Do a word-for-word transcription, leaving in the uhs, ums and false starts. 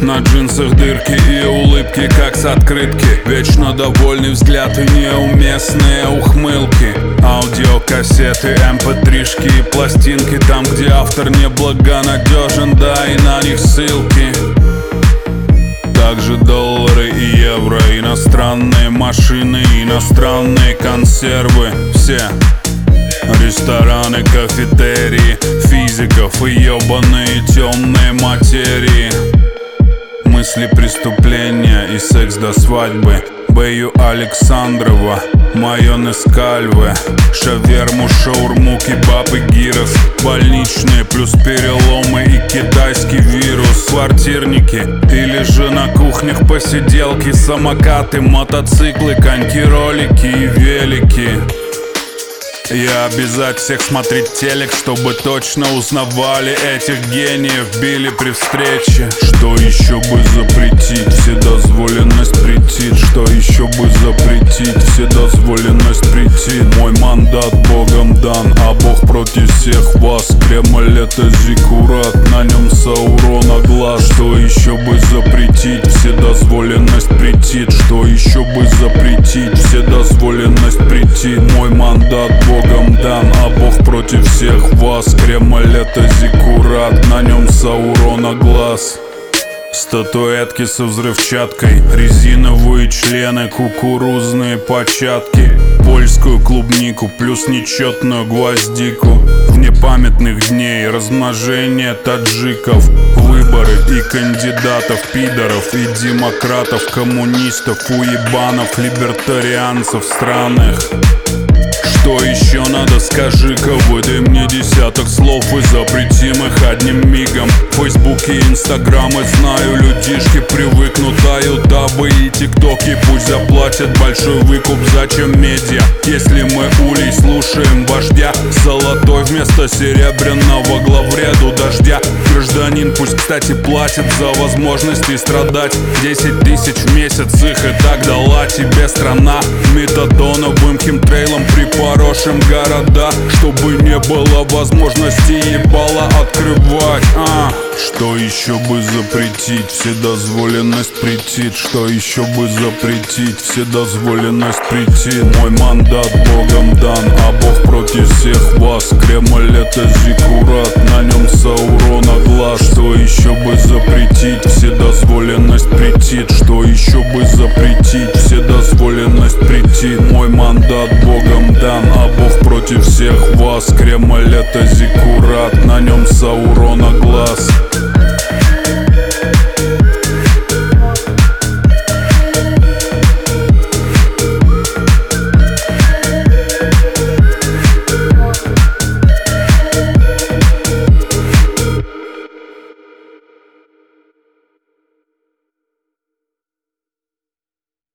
На джинсах дырки и улыбки, как с открытки. Вечно довольный взгляд и неуместные ухмылки. Аудиокассеты, эм пэ три-шки и пластинки. Там, где автор неблагонадежен, да и на них ссылки. Также доллары и евро, иностранные машины, иностранные консервы. Все рестораны, кафетерии, физиков и ёбаные темные материи. Мысли преступления и секс до свадьбы. Бэю Александрова, майонез кальве, шаверму, шаурму, кебаб и гирос. Больничные плюс переломы и китайский вирус. Квартирники или же на кухнях посиделки. Самокаты, мотоциклы, коньки, ролики и велики. Я обязать всех смотреть телек, чтобы точно узнавали этих гениев, били при встрече. Что еще бы запретить? Вседозволенность претит. Что еще бы запретить? Вседозволенность претит. Мой мандат Богом дан, а Бог против всех вас. Кремль это зиккурат, на нем Саурона глаз. Что еще бы запретить? Вседозволенность претит. Что еще бы запретить? Вседозволенность претит. Мой мандат Богом дан, а Бог против всех вас. Кремль это зиккурат, на нем Саурона глаз. Статуэтки со взрывчаткой, резиновые члены, кукурузные початки, польскую клубнику плюс нечетную гвоздику. Вне памятных дней размножение таджиков, выборы и кандидатов, пидоров и демократов, коммунистов, уебанов, либертарианцев странных. Что еще надо, скажи-ка, выдай мне десяток слов и запретим их одним мигом. Фейсбук и инстаграмы, знаю, людишки привыкнут, а ютубы и тиктоки пусть заплатят большой выкуп. Зачем медиа, если мы улей слушаем вождя? Золотой вместо серебряного главреду дождя. Гражданин пусть, кстати, платит за возможности страдать. Десять тысяч в месяц их и так дала тебе страна. Метадоновым химтрейлом припорошим города, чтобы не было возможности ебало открывать. а. Что еще бы запретить? Вседозволенность претит. Что еще бы запретить? Вседозволенность претит. Мой мандат Богом дан, а Бог против всех вас. Кремль это зиккурат, на нем Саурона глаз. Что еще бы запретить? Вседозволенность претит. Что еще бы запретить? Вседозволенность претит. Мой мандат Богом дан, а Бог против всех вас. Кремль это зиккурат, на нем Саурона глаз.